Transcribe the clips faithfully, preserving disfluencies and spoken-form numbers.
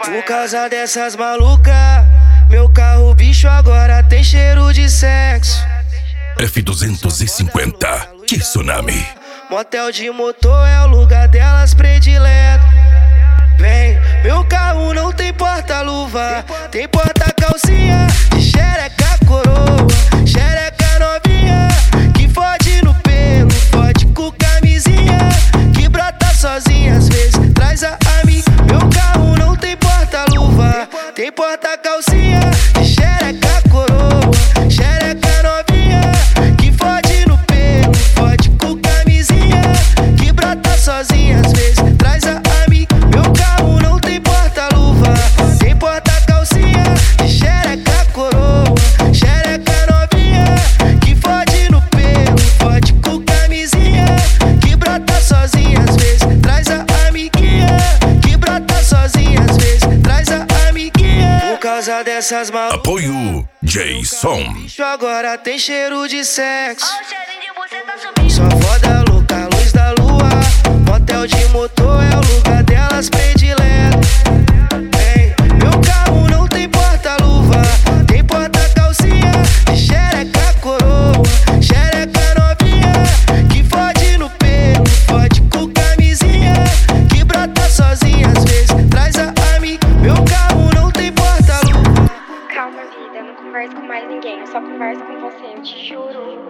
Por causa dessas malucas, meu carro bicho agora tem cheiro de sexo. F duzentos e cinquenta, Tsunami. Motel de motor é o lugar delas predileto. Vem, meu carro não tem porta-luva, tem porta-calcinha de xereca coroa, xereca novinha, que fode no pelo, fode com camisinha, que brota sozinha às vezes, traz a amiga. Meu carro não tem porta-luva, tem porta-calcinha de xereca coroa, xereca novinha, que fode no pelo, fode com camisinha, que brota sozinha às vezes, traz a amiga. Meu carro não tem porta-luva, tem porta-calcinha de xereca coroa, xereca novinha, que fode no pelo, fode com camisinha, que brota sozinha às vezes, traz a amiguinha, que brota sozinha às vezes, traz a amiguinha. Por causa dessas malucas, Apoio Jason. bicho agora tem cheiro de sexo. Só foda louca, luz da lua, motel de motor é o lugar delas predileto. Ei, meu carro não tem porta-luva, tem porta-calcinha de xereca coroa, xereca novinha, que fode no pelo, fode com camisinha, que brota sozinha às vezes, traz a amiga. Meu carro não tem porta-luva. Calma, vida, eu não converso com mais ninguém, eu só converso com você, eu te juro.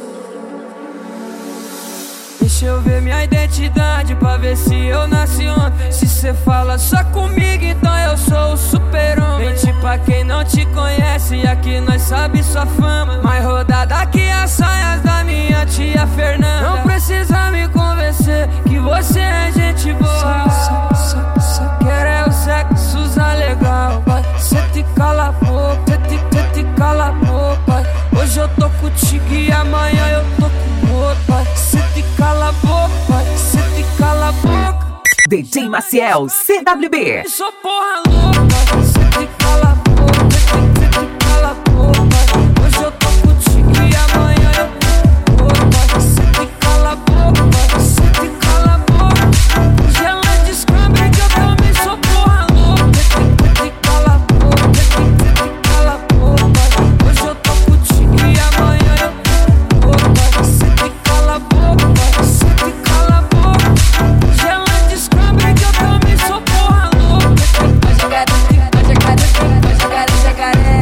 Deixa eu ver minha identidade pra ver se eu nasci ontem. Se cê fala só comigo, então eu sou o super-homem. Mente pra quem não te conhece, aqui nós sabe sua fama. Mais rodada que as saias da minha tia Fernanda. Não precisa me convencer que você é gente boa. Só, só, só quero é o sexo usar legal. Cê te cala a boca, cê te, cê te cala a boca. Hoje eu tô contigo e amanhã eu tô com outro. Cê te cala a boca, cê te cala a boca. D J Maciel, C W B. Sou porra louca, cê te cala a boca, cê te cala a boca. Hoje eu tô contigo e amanhã eu tô com outro. Cê te cala a boca, cê te cala a boca. Hoje ela descobre que eu também sou porra louca. Cê te cala a boca, cê te cala a boca. Hoje eu tô contigo e amanhã eu tô com outro. Cê te cala a boca, cê te cala a boca. Hoje ela descobre que eu também sou porra louca. Vai jogar, vai jogar, vai jogar o jacaré.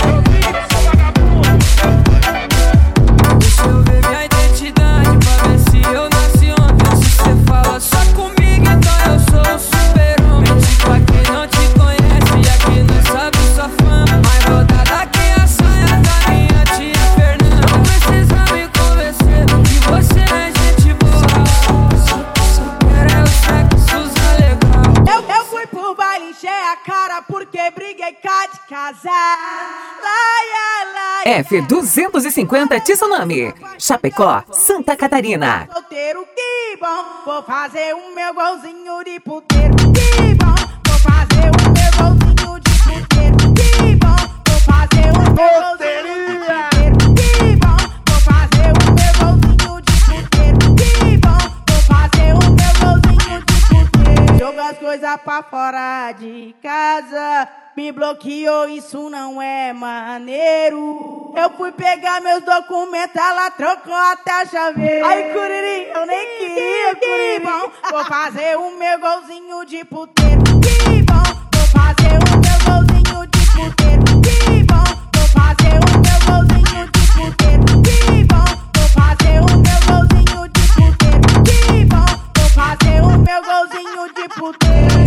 Deixa eu ver minha identidade pra ver se eu nasci ontem. Se cê fala só comigo, então eu sou o super-homem. Mente pra quem não te conhece, e aqui nós sabe sua fama. Mais rodada que a saia da minha tia Fernanda. Não precisa me convencer que você é gente boa. Só, só quero é o sexo usar legal. Eu, eu fui pro baile, encher a cara porque briguei cá de casar. Laia, laia. F duzentos e cinquenta, Tsunami. Chapecó, Santa Catarina. Solteiro, que bom. Vou fazer o meu golzinho de puteiro. Que bom. Vou fazer o meu golzinho de puteiro. Que bom. Vou fazer o meu golzinho de puteiro. Que bom. Vou fazer o meu golzinho de puteiro. Que bom. Vou fazer o meu golzinho de puteiro. Joga as coisas pra fora de casa. Me bloqueou, isso não é maneiro. Eu fui pegar meus documentos, ela trocou até a chaveira. Ai, Curiri, eu nem queria, que bom. Vou fazer o meu golzinho de puteiro. Que bom, vou fazer o meu golzinho de puteiro. Que bom, vou fazer o meu golzinho de puteiro. Que bom, vou fazer o meu golzinho de puteiro. Que bom, vou fazer o meu golzinho de puteiro.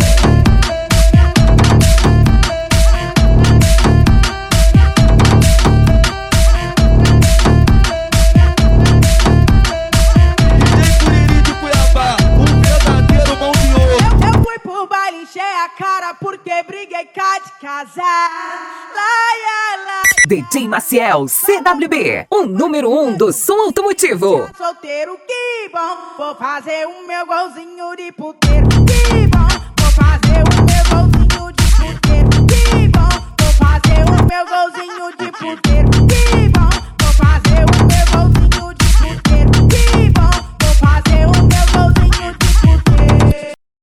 Encher a cara porque briguei cá de casar. Laia, laia. D J Maciel, C W B. O número um do som automotivo. Solteiro, que bom. Vou fazer o meu golzinho de puteiro. Que bom.